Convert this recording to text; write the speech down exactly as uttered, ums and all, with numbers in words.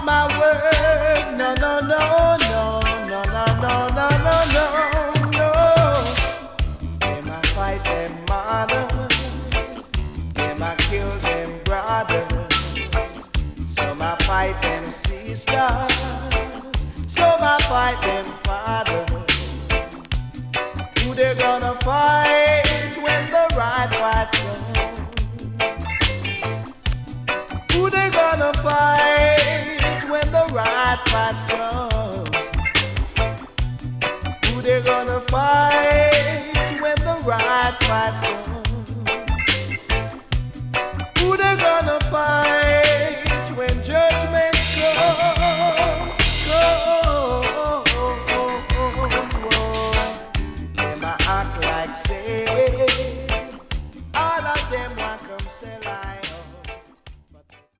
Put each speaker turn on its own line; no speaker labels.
my word. No, no, no, no, no, no, no, no, no, no, no. Them a fight them mothers, them a kill them brothers, some a fight them sisters, some a fight them fathers. Who they gonna fight when the right fight comes? Who they gonna fight when the right fight comes? Who they gonna fight when the right fight comes? Who they gonna fight when judgment comes? Comes, oh, them a act like say